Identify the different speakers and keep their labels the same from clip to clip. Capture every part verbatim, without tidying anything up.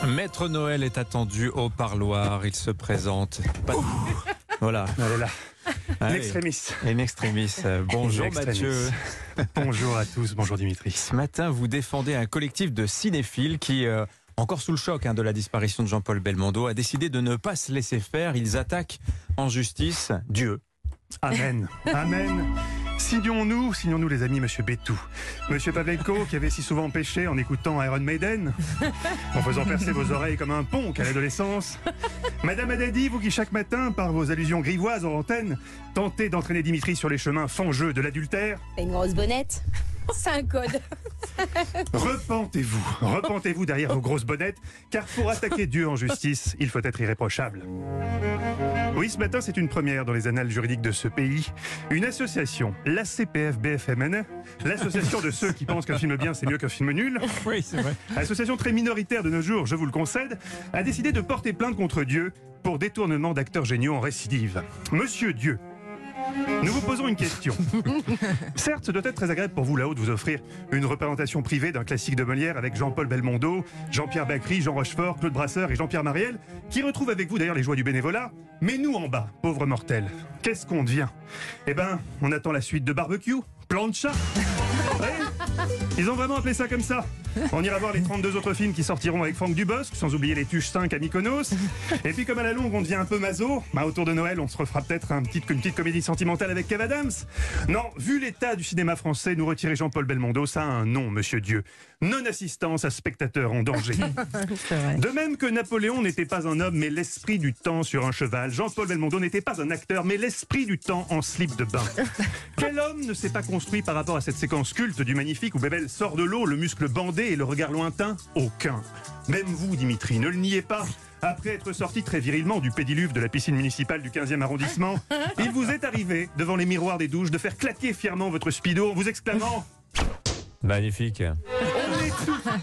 Speaker 1: Maître Noël est attendu au parloir. Il se présente. Pas... Voilà.
Speaker 2: Elle est là.
Speaker 1: Allez.
Speaker 2: L'extrémis.
Speaker 1: In extremis. Bonjour Mathieu.
Speaker 2: Bonjour à tous. Bonjour Dimitri.
Speaker 1: Ce matin, vous défendez un collectif de cinéphiles qui, euh, encore sous le choc hein, de la disparition de Jean-Paul Belmondo, a décidé de ne pas se laisser faire. Ils attaquent en justice Dieu.
Speaker 2: Amen. Amen. Signons-nous, signons-nous les amis, Monsieur Bétou. Monsieur Pavlenko, qui avait si souvent péché en écoutant Iron Maiden, en faisant percer vos oreilles comme un ponk à l'adolescence. Madame Haddadi, vous qui chaque matin, par vos allusions grivoises en antenne, tentez d'entraîner Dimitri sur les chemins fangeux de l'adultère.
Speaker 3: T'as une grosse bonnette. C'est un code.
Speaker 2: Repentez-vous, repentez-vous derrière vos grosses bonnettes, car pour attaquer Dieu en justice, il faut être irréprochable. Oui, ce matin, c'est une première dans les annales juridiques de ce pays. Une association, l'A C P F B F M N, l'association de ceux qui pensent qu'un film bien, c'est mieux qu'un film nul.
Speaker 1: Oui, c'est vrai.
Speaker 2: Association très minoritaire de nos jours, je vous le concède, a décidé de porter plainte contre Dieu pour détournement d'acteurs géniaux en récidive. Monsieur Dieu, nous vous posons une question. Certes, ce doit être très agréable pour vous là-haut de vous offrir une représentation privée d'un classique de Molière avec Jean-Paul Belmondo, Jean-Pierre Bacri, Jean Rochefort, Claude Brasseur et Jean-Pierre Mariel, qui retrouvent avec vous d'ailleurs les joies du bénévolat. Mais nous en bas, pauvres mortels, qu'est-ce qu'on devient? Eh ben, on attend la suite de Barbecue, Plancha. Ouais. Ils ont vraiment appelé ça comme ça. On ira voir les trente-deux autres films qui sortiront avec Franck Dubosc, sans oublier les Tuches cinq à Mykonos. Et puis comme à la longue on devient un peu maso, bah, autour de Noël on se refera peut-être un petit, une petite comédie sentimentale avec Kev Adams. Non, vu l'état du cinéma français, nous retirer Jean-Paul Belmondo, ça a un nom, monsieur Dieu. Non-assistance à spectateur en danger. De même que Napoléon n'était pas un homme mais l'esprit du temps sur un cheval, Jean-Paul Belmondo n'était pas un acteur mais l'esprit du temps en slip de bain. Quel homme ne s'est pas construit par rapport à cette séquence culte du Magnifique où Bébel sort de l'eau, le muscle bandé et le regard lointain? Aucun. Même vous, Dimitri, ne le niez pas. Après être sorti très virilement du pédiluve de la piscine municipale du quinzième arrondissement, il vous est arrivé, devant les miroirs des douches, de faire claquer fièrement votre speedo en vous exclamant...
Speaker 1: Magnifique.
Speaker 2: On est,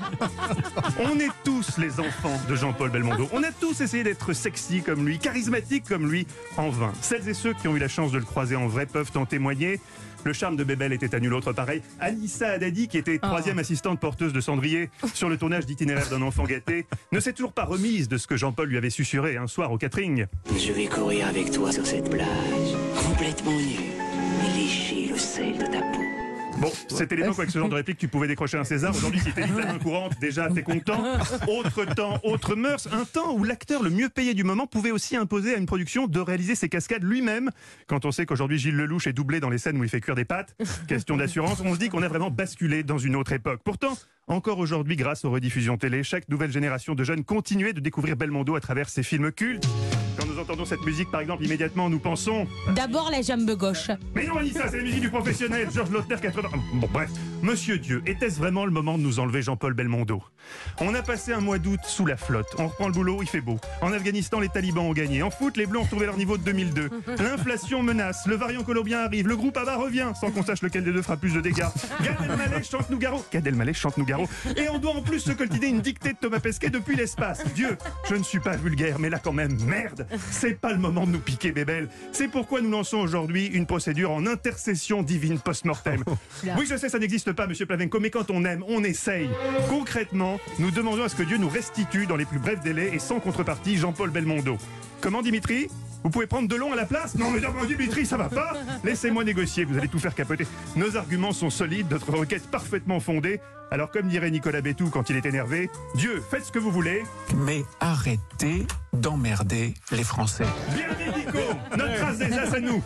Speaker 2: tous, on est tous les enfants de Jean-Paul Belmondo. On a tous essayé d'être sexy comme lui, charismatique comme lui, en vain. Celles et ceux qui ont eu la chance de le croiser en vrai peuvent en témoigner. Le charme de Bébel était à nul autre pareil. Anissa Haddadi, qui était troisième oh. assistante porteuse de cendrier sur le tournage d'Itinéraire d'un enfant gâté, ne s'est toujours pas remise de ce que Jean-Paul lui avait susurré un soir au catering.
Speaker 4: Je vais courir avec toi sur cette plage, complètement nu, et lécher le sel de ta peau.
Speaker 2: Bon, c'était l'époque où avec ce genre de réplique tu pouvais décrocher un César. Aujourd'hui, si t'es vite la main courante, déjà t'es content. Autre temps, autre mœurs. Un temps où l'acteur le mieux payé du moment pouvait aussi imposer à une production de réaliser ses cascades lui-même. Quand on sait qu'aujourd'hui Gilles Lelouch est doublé dans les scènes où il fait cuire des pâtes, question d'assurance, on se dit qu'on a vraiment basculé dans une autre époque. Pourtant, encore aujourd'hui, grâce aux rediffusions télé, chaque nouvelle génération de jeunes continuait de découvrir Belmondo à travers ses films cultes. Quand nous entendons cette musique, par exemple, immédiatement, nous pensons...
Speaker 3: D'abord la jambe gauche.
Speaker 2: Mais non, Anissa, c'est la musique du professionnel, Georges Lautner, quatre-vingts... Bon, bref. Monsieur Dieu, était-ce vraiment le moment de nous enlever Jean-Paul Belmondo? On a passé un mois d'août sous la flotte. On reprend le boulot, il fait beau. En Afghanistan, les talibans ont gagné. En foot, les Bleus ont retrouvé leur niveau de deux mille deux. L'inflation menace, le variant colombien arrive, le groupe ABBA revient, sans qu'on sache lequel des deux fera plus de dégâts. Gad Elmaleh chante Nougaro. Gad Elmaleh chante Nougaro. Et on doit en plus se coltiner une dictée de Thomas Pesquet depuis l'espace. Dieu, je ne suis pas vulgaire, mais là quand même, merde, c'est pas le moment de nous piquer, Bébel. C'est pourquoi nous lançons aujourd'hui une procédure en intercession divine post-mortem. Oui, je sais, ça n'existe pas, monsieur Pavlenko, mais quand on aime, on essaye. Concrètement, nous demandons à ce que Dieu nous restitue dans les plus brefs délais et sans contrepartie Jean-Paul Belmondo. Comment, Dimitri? Vous pouvez prendre de long à la place? Non, mais non, Dimitri, ça va pas. Laissez-moi négocier, vous allez tout faire capoter. Nos arguments sont solides, notre requête parfaitement fondée. Alors, comme dirait Nicolas Bétou quand il est énervé, Dieu, faites ce que vous voulez.
Speaker 5: Mais arrêtez d'emmerder les Français.
Speaker 2: Bien dit, Nico. Notre trace des as à nous.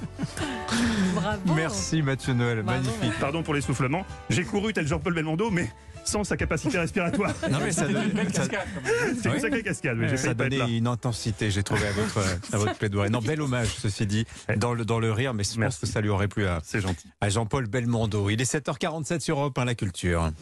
Speaker 3: Bravo.
Speaker 1: Merci Mathieu Noël,
Speaker 3: Bravo.
Speaker 1: magnifique.
Speaker 2: Pardon pour l'essoufflement. J'ai couru tel Jean-Paul Belmondo, mais sans sa capacité respiratoire.
Speaker 1: Non mais ça donne ça,
Speaker 2: C'est une
Speaker 1: oui.
Speaker 2: sacrée cascade. Mais j'ai
Speaker 1: ça
Speaker 2: failli pas être là.
Speaker 1: donnait une intensité, j'ai trouvé à votre, à votre plaidoyer. Non, bel hommage, ceci dit, dans le, dans le rire, mais je pense
Speaker 2: Merci.
Speaker 1: que ça lui aurait plu à,
Speaker 2: C'est gentil.
Speaker 1: à Jean-Paul Belmondo. Il est sept heures quarante-sept sur Europe un, la culture.